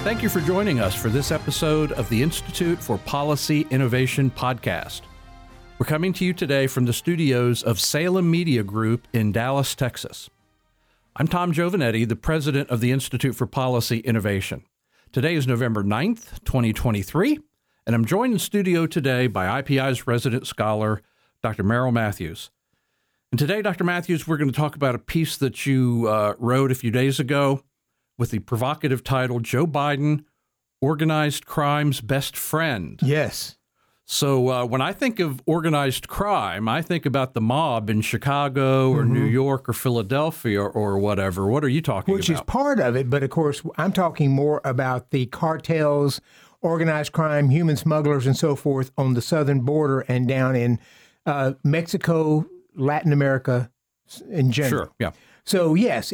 Thank you for joining us for this episode of the Institute for Policy Innovation podcast. We're coming to you today from the studios of Salem Media Group in Dallas, Texas. I'm Tom Giovanetti, the president of the Institute for Policy Innovation. Today is November 9th, 2023, and I'm joined in studio today by IPI's resident scholar, Dr. Merrill Matthews. And today, Dr. Matthews, we're going to talk about a piece that you wrote a few days ago with the provocative title, Joe Biden, Organized Crime's Best Friend. Yes. So when I think of organized crime, I think about the mob in Chicago or New York or Philadelphia or whatever. What are you talking about? Which is part of it, but of course, I'm talking more about the cartels, organized crime, human smugglers, and so forth on the southern border and down in Mexico, Latin America in general. Sure, yeah. So yes,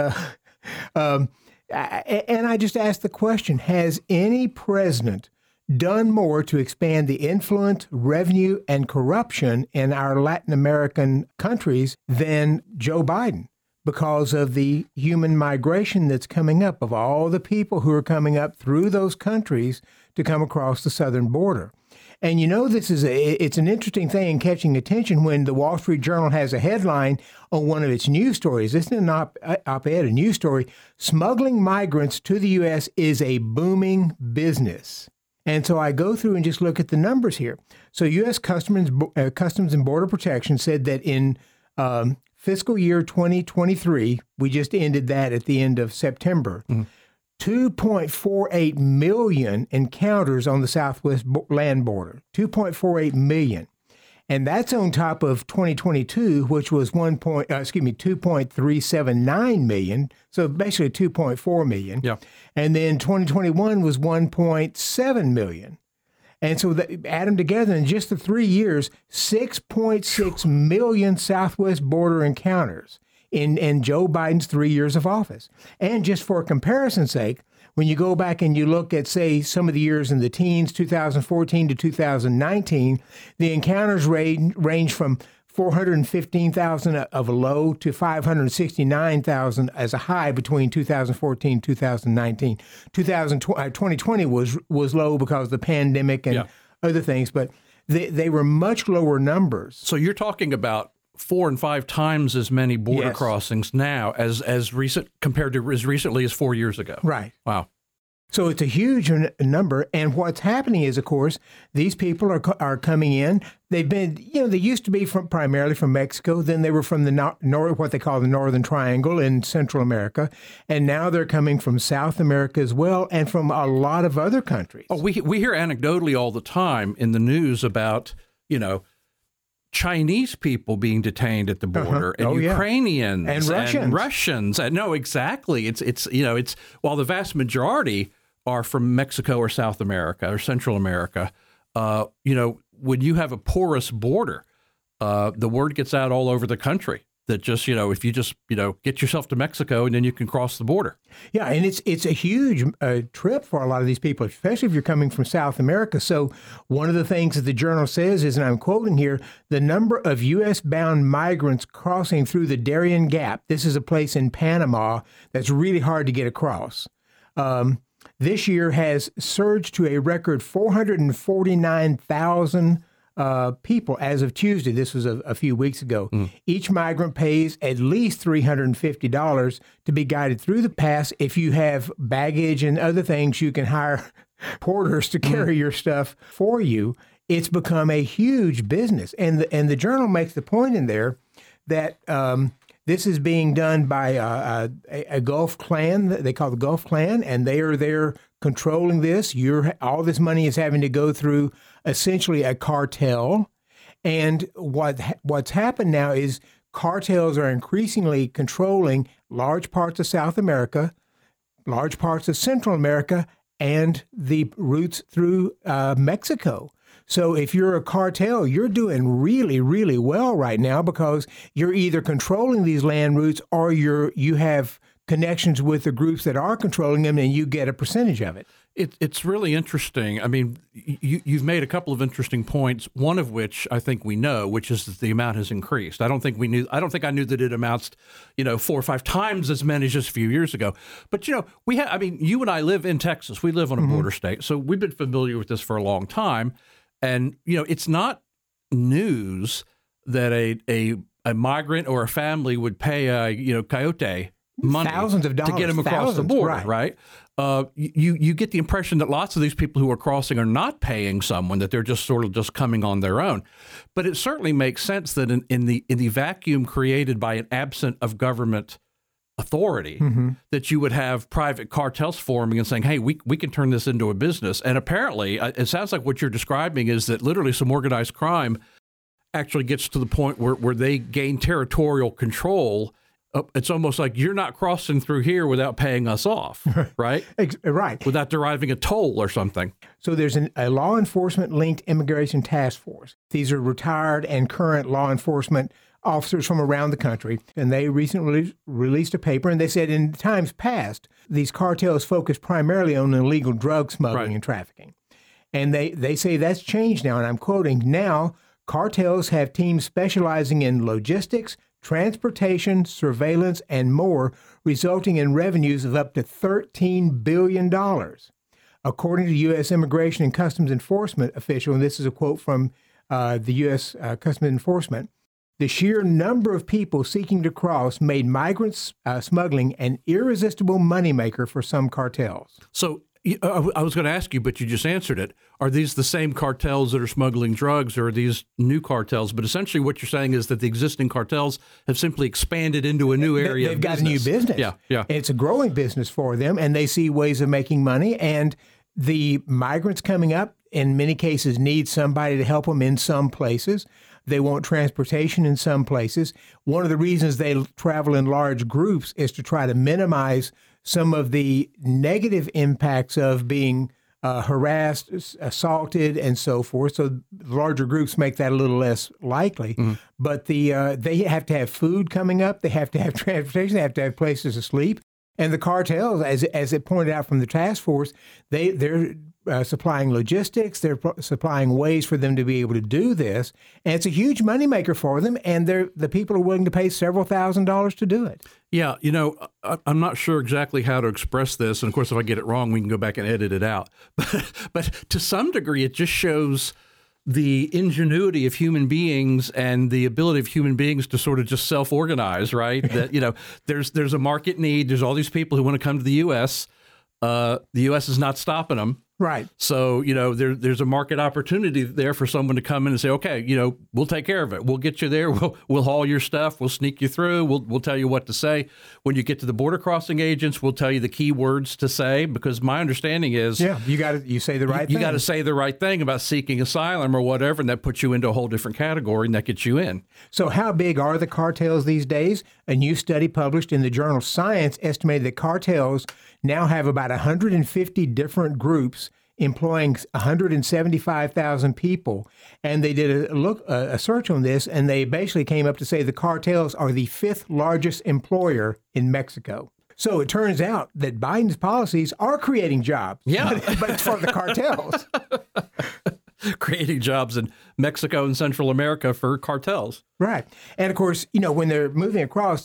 and I just asked the question, has any president done more to expand the influence, revenue, and corruption in our Latin American countries than Joe Biden? Because of the human migration that's coming up, of all the people who are coming up through those countries to come across the southern border. And you know, it's an interesting thing in catching attention when the Wall Street Journal has a headline on one of its news stories. This is an op-ed, a news story. Smuggling migrants to the U.S. is a booming business. And so I go through and just look at the numbers here. So U.S. Customs and Border Protection said that in fiscal year 2023, we just ended that at the end of September, 2.48 million encounters on the southwest land border, 2.48 million. And that's on top of 2022, which was 2.379 million. So basically 2.4 million. Yeah. And then 2021 was 1.7 million. And so add them together in just the 3 years, 6.6 million southwest border encounters in Joe Biden's 3 years of office. And just for comparison's sake, when you go back and you look at, say, some of the years in the teens, 2014 to 2019, the encounters range from 415,000 of a low to 569,000 as a high between 2014 and 2019. 2020 was low because of the pandemic and other things, but they were much lower numbers. So you're talking about 4 and 5 times as many border crossings now as recent compared to as recently as 4 years ago. Right. Wow. So it's a huge number. And what's happening is, of course, these people are coming in. They've been, they used to be primarily from Mexico. Then they were from the what they call the Northern Triangle in Central America. And now they're coming from South America as well and from a lot of other countries. Oh, we hear anecdotally all the time in the news about, Chinese people being detained at the border and Ukrainians and Russians. No, exactly. It's while the vast majority are from Mexico or South America or Central America, when you have a porous border, the word gets out all over the country that just, if you just, get yourself to Mexico and then you can cross the border. Yeah, and it's a huge trip for a lot of these people, especially if you're coming from South America. So one of the things that the journal says is, and I'm quoting here, the number of U.S.-bound migrants crossing through the Darien Gap, this is a place in Panama that's really hard to get across, this year has surged to a record 449,000 people as of Tuesday. This was a few weeks ago. Each migrant pays at least $350 to be guided through the pass. If you have baggage and other things, you can hire porters to carry your stuff for you. It's become a huge business. And the journal makes the point in there that this is being done by a Gulf clan, they call the Gulf Clan, and they are there controlling this. All this money is having to go through essentially a cartel. And what's happened now is cartels are increasingly controlling large parts of South America, large parts of Central America, and the routes through Mexico. So if you're a cartel, you're doing really, really well right now because you're either controlling these land routes or you have connections with the groups that are controlling them, and you get a percentage of it. It's really interesting. I mean, you've made a couple of interesting points. One of which I think we know, which is that the amount has increased. I don't think I knew that it amounts, 4 or 5 times as many as just a few years ago. But you and I live in Texas. We live on a border state, so we've been familiar with this for a long time. And it's not news that a migrant or a family would pay a coyote money thousands of dollars to get him across the border, right? You get the impression that lots of these people who are crossing are not paying someone, that they're just coming on their own. But it certainly makes sense that in the vacuum created by an absence of government authority, that you would have private cartels forming and saying, hey, we can turn this into a business. And apparently, it sounds like what you're describing is that literally some organized crime actually gets to the point where they gain territorial control. It's almost like you're not crossing through here without paying us off, right? Right. Without deriving a toll or something. So there's a law enforcement-linked immigration task force. These are retired and current law enforcement officers from around the country, and they recently released a paper, and they said in times past, these cartels focused primarily on illegal drug smuggling and trafficking. And they say that's changed now, and I'm quoting, now cartels have teams specializing in logistics, transportation, surveillance, and more, resulting in revenues of up to $13 billion. According to U.S. Immigration and Customs Enforcement official, and this is a quote from the U.S. Customs Enforcement, the sheer number of people seeking to cross made migrant smuggling an irresistible moneymaker for some cartels. So I was going to ask you, but you just answered it. Are these the same cartels that are smuggling drugs, or are these new cartels? But essentially what you're saying is that the existing cartels have simply expanded into a new area of business. They've got a new business. Yeah. It's a growing business for them, and they see ways of making money. And the migrants coming up, in many cases, need somebody to help them in some places. They want transportation in some places. One of the reasons they travel in large groups is to try to minimize some of the negative impacts of being harassed, assaulted, and so forth. So larger groups make that a little less likely. But they have to have food coming up. They have to have transportation. They have to have places to sleep. And the cartels, as it pointed out from the task force, they're supplying logistics. They're supplying ways for them to be able to do this. And it's a huge moneymaker for them. And the people are willing to pay several $1,000s to do it. Yeah, I'm not sure exactly how to express this. And of course, if I get it wrong, we can go back and edit it out. But to some degree, it just shows the ingenuity of human beings and the ability of human beings to sort of just self-organize, right? That, there's a market need. There's all these people who want to come to the U.S. The U.S. is not stopping them. Right. So, there's a market opportunity there for someone to come in and say, okay, we'll take care of it. We'll get you there. We'll haul your stuff. We'll sneak you through. We'll tell you what to say. When you get to the border crossing agents, we'll tell you the key words to say, because my understanding is, you say the right thing. You got to say the right thing about seeking asylum or whatever, and that puts you into a whole different category, and that gets you in. So how big are the cartels these days? A new study published in the journal Science estimated that cartels now have about 150 different groups employing 175,000 people. And they did a search on this, and they basically came up to say the cartels are the 5th largest employer in Mexico. So it turns out that Biden's policies are creating jobs. Yeah. But it's for the cartels. Creating jobs in Mexico and Central America for cartels. Right. And of course, when they're moving across,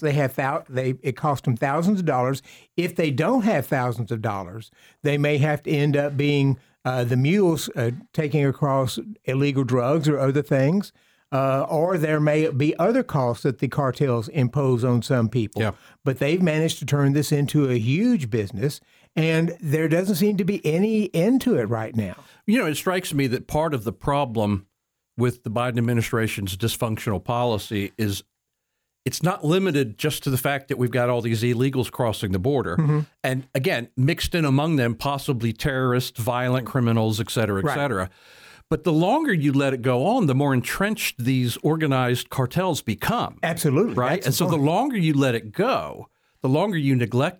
it costs them thousands of dollars. If they don't have thousands of dollars, they may have to end up being the mules taking across illegal drugs or other things. Or there may be other costs that the cartels impose on some people. Yeah. But they've managed to turn this into a huge business, and there doesn't seem to be any end to it right now. It strikes me that part of the problem with the Biden administration's dysfunctional policy is it's not limited just to the fact that we've got all these illegals crossing the border. And again, mixed in among them, possibly terrorists, violent criminals, et cetera, et cetera. But the longer you let it go on, the more entrenched these organized cartels become. Absolutely. Right? And so the longer you let it go, the longer you neglect it,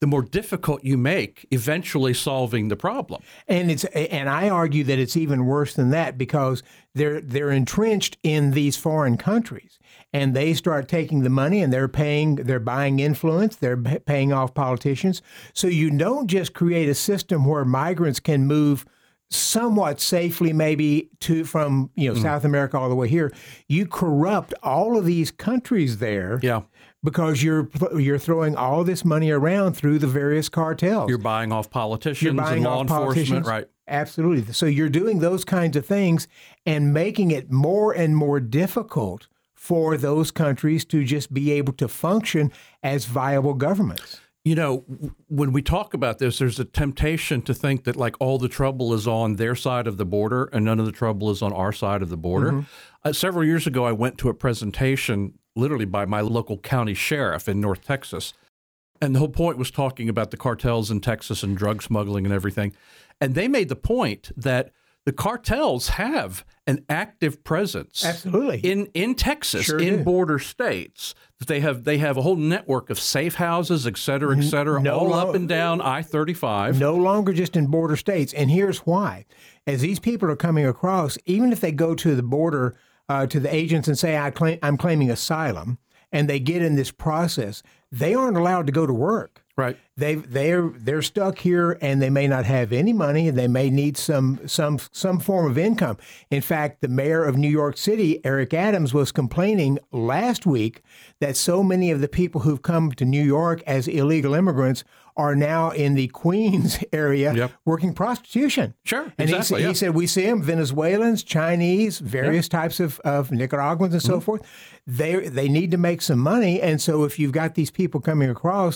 the more difficult you make eventually solving the problem. And I argue that it's even worse than that, because they're entrenched in these foreign countries, and they start taking the money and they're buying influence, they're paying off politicians. So you don't just create a system where migrants can move somewhat safely, maybe from South America all the way here. You corrupt all of these countries there. Yeah. Because you're throwing all this money around through the various cartels. You're buying off politicians and law enforcement, right? Absolutely. So you're doing those kinds of things and making it more and more difficult for those countries to just be able to function as viable governments. When we talk about this, there's a temptation to think that like all the trouble is on their side of the border and none of the trouble is on our side of the border. Mm-hmm. Several years ago, I went to a presentation literally by my local county sheriff in North Texas. And the whole point was talking about the cartels in Texas and drug smuggling and everything. And they made the point that the cartels have an active presence absolutely in Texas, in border states. That they have a whole network of safe houses, et cetera, all up and down I-35. No longer just in border states. And here's why. As these people are coming across, even if they go to the border to the agents and say, I'm claiming asylum, and they get in this process, they aren't allowed to go to work. Right. They're stuck here, and they may not have any money, and they may need some form of income. In fact, the mayor of New York City, Eric Adams, was complaining last week that so many of the people who've come to New York as illegal immigrants are now in the Queens area working prostitution. Sure, and exactly. He said, we see them, Venezuelans, Chinese, various types of Nicaraguans and so forth. They need to make some money, and so if you've got these people coming across,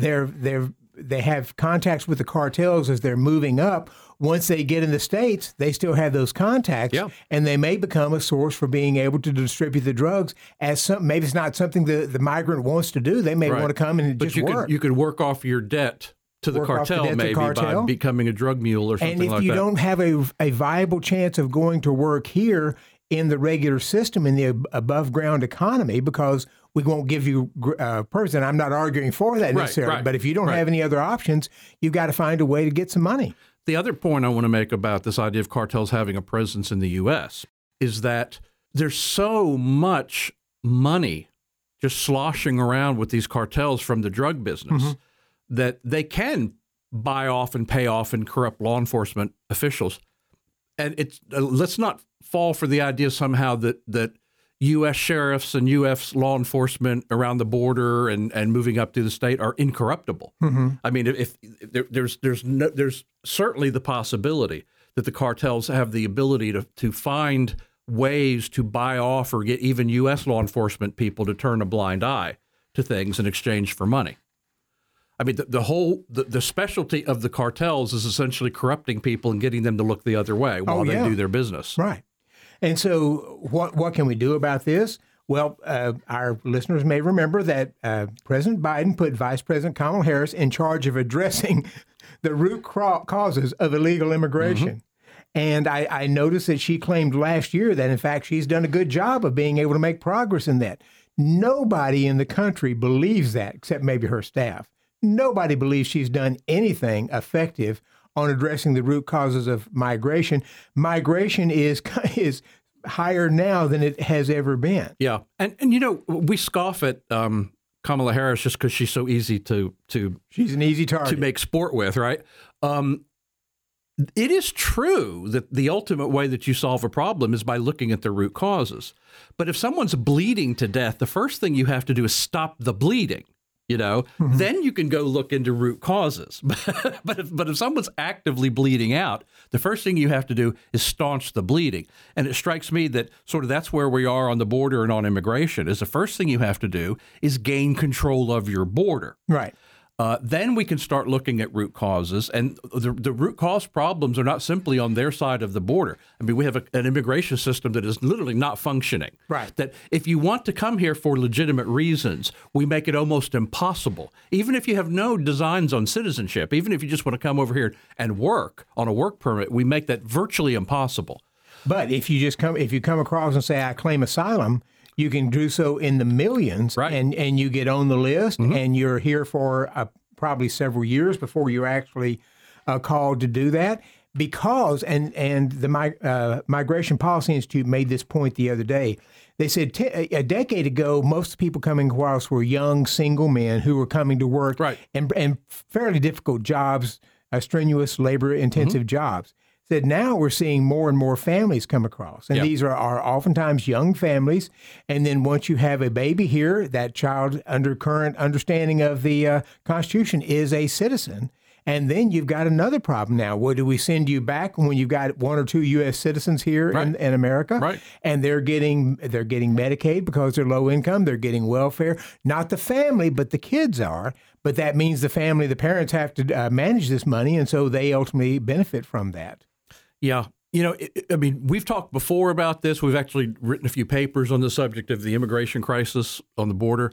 they have contacts with the cartels as they're moving up. Once they get in the States, they still have those contacts, and they may become a source for being able to distribute the drugs. Maybe it's not something the migrant wants to do. They may want to come and just work. You could work off your debt to the cartel by becoming a drug mule or something like that. And if you don't have a viable chance of going to work here in the regular system, in the above ground economy, because we won't give you person. I'm not arguing for that necessarily, but if you don't have any other options, you've got to find a way to get some money. The other point I want to make about this idea of cartels having a presence in the U.S. is that there's so much money just sloshing around with these cartels from the drug business that they can buy off and pay off and corrupt law enforcement officials. And let's not fall for the idea somehow that U.S. sheriffs and U.S. law enforcement around the border and moving up through the state are incorruptible. I mean, if there's certainly the possibility that the cartels have the ability to find ways to buy off or get even U.S. law enforcement people to turn a blind eye to things in exchange for money. I mean, the specialty of the cartels is essentially corrupting people and getting them to look the other way while they do their business. Right. And so what can we do about this? Well, our listeners may remember that President Biden put Vice President Kamala Harris in charge of addressing the root causes of illegal immigration. And I noticed that she claimed last year that, in fact, she's done a good job of being able to make progress in that. Nobody in the country believes that, except maybe her staff. Nobody believes she's done anything effective on addressing the root causes of migration. Migration is higher now than it has ever been. Yeah. And we scoff at Kamala Harris just because she's so easy to she's an easy target to make sport with, right? It is true that the ultimate way that you solve a problem is by looking at the root causes. But if someone's bleeding to death, the first thing you have to do is stop the bleeding. Then you can go look into root causes. but if someone's actively bleeding out, the first thing you have to do is staunch the bleeding. And it strikes me that sort of that's where we are on the border and on immigration, is the first thing you have to do is gain control of your border. Right. Then we can start looking at root causes, and the root cause problems are not simply on their side of the border. I mean, we have an immigration system that is literally not functioning. Right. That if you want to come here for legitimate reasons, we make it almost impossible. Even if you have no designs on citizenship, even if you just want to come over here and work on a work permit, we make that virtually impossible. But if you come across and say, I claim asylum, you can do so in the millions, right. and you get on the list, and you're here for probably several years before you're actually called to do that. Because, and the Migration Policy Institute made this point the other day. They said a decade ago, most of the people coming across were young, single men who were coming to work and fairly difficult jobs, strenuous, labor-intensive jobs. Said now we're seeing more and more families come across. And these are oftentimes young families. And then once you have a baby here, that child, under current understanding of the Constitution, is a citizen. And then you've got another problem now. What do we send you back when you've got one or two U.S. citizens here in America? Right. And they're getting Medicaid because they're low income. They're getting welfare. Not the family, but the kids are. But that means the parents have to manage this money, and so they ultimately benefit from that. Yeah. We've talked before about this. We've actually written a few papers on the subject of the immigration crisis on the border.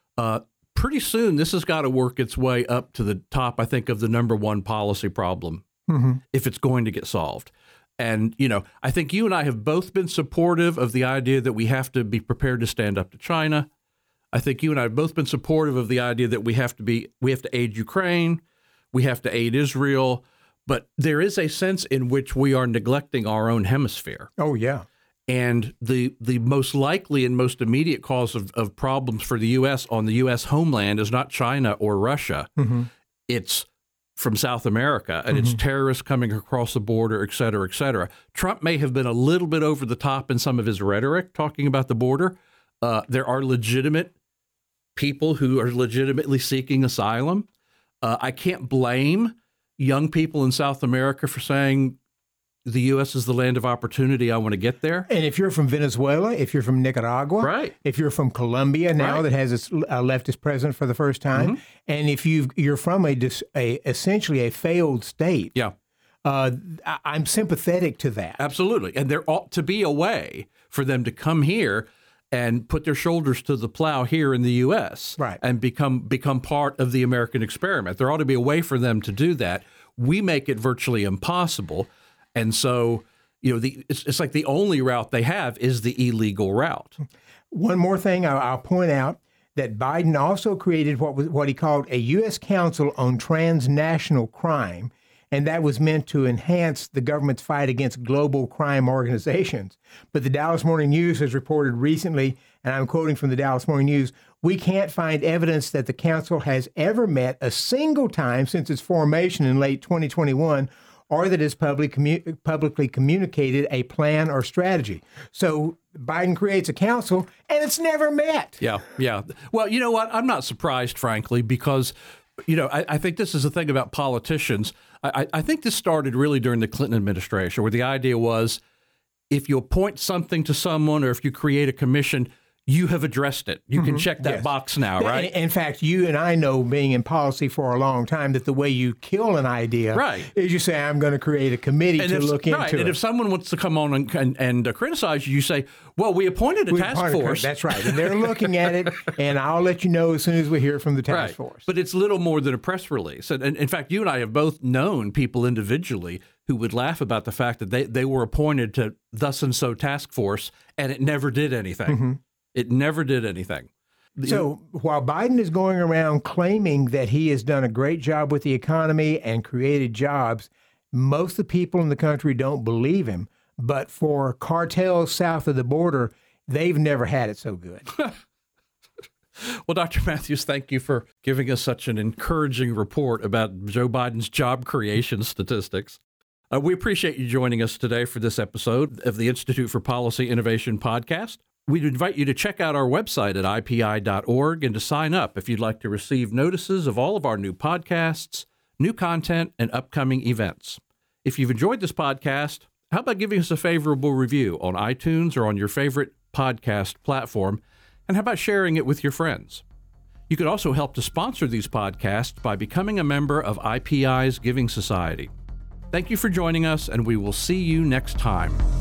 Pretty soon, this has got to work its way up to the top, I think, of the number one policy problem if it's going to get solved. And, I think you and I have both been supportive of the idea that we have to be prepared to stand up to China. I think you and I have both been supportive of the idea that we have to aid Ukraine, we have to aid Israel, but there is a sense in which we are neglecting our own hemisphere. Oh, yeah. And the most likely and most immediate cause of problems for the U.S. on the U.S. homeland is not China or Russia. It's from South America, and it's terrorists coming across the border, et cetera, et cetera. Trump may have been a little bit over the top in some of his rhetoric talking about the border. There are legitimate people who are legitimately seeking asylum. I can't blame young people in South America for saying, the U.S. is the land of opportunity. I want to get there. And if you're from Venezuela, if you're from Nicaragua, if you're from Colombia now that has its leftist president for the first time, and if you're from essentially a failed state, I'm sympathetic to that. Absolutely. And there ought to be a way for them to come here and put their shoulders to the plow here in the U.S. And become part of the American experiment. There ought to be a way for them to do that. We make it virtually impossible. And so, it's like the only route they have is the illegal route. One more thing I'll point out, that Biden also created what he called a U.S. Council on Transnational Crime, and that was meant to enhance the government's fight against global crime organizations. But the Dallas Morning News has reported recently, and I'm quoting from the Dallas Morning News, "We can't find evidence that the council has ever met a single time since its formation in late 2021, or that has publicly communicated a plan or strategy." So Biden creates a council, and it's never met. Yeah. Well, you know what? I'm not surprised, frankly, because, I think this is the thing about politicians. I think this started really during the Clinton administration, where the idea was if you appoint something to someone or if you create a commission, you have addressed it. You can check that box now, right? In fact, you and I know, being in policy for a long time, that the way you kill an idea is you say, I'm going to create a committee to look into it. And if someone wants to come on and criticize you, you say, well, we appointed a task force. That's right. And they're looking at it, and I'll let you know as soon as we hear from the task force. But it's little more than a press release. And in fact, you and I have both known people individually who would laugh about the fact that they were appointed to thus and so task force, and it never did anything. It never did anything. So while Biden is going around claiming that he has done a great job with the economy and created jobs, most of the people in the country don't believe him. But for cartels south of the border, they've never had it so good. Well, Dr. Matthews, thank you for giving us such an encouraging report about Joe Biden's job creation statistics. We appreciate you joining us today for this episode of the Institute for Policy Innovation podcast. We'd invite you to check out our website at ipi.org and to sign up if you'd like to receive notices of all of our new podcasts, new content, and upcoming events. If you've enjoyed this podcast, how about giving us a favorable review on iTunes or on your favorite podcast platform? And how about sharing it with your friends? You could also help to sponsor these podcasts by becoming a member of IPI's Giving Society. Thank you for joining us, and we will see you next time.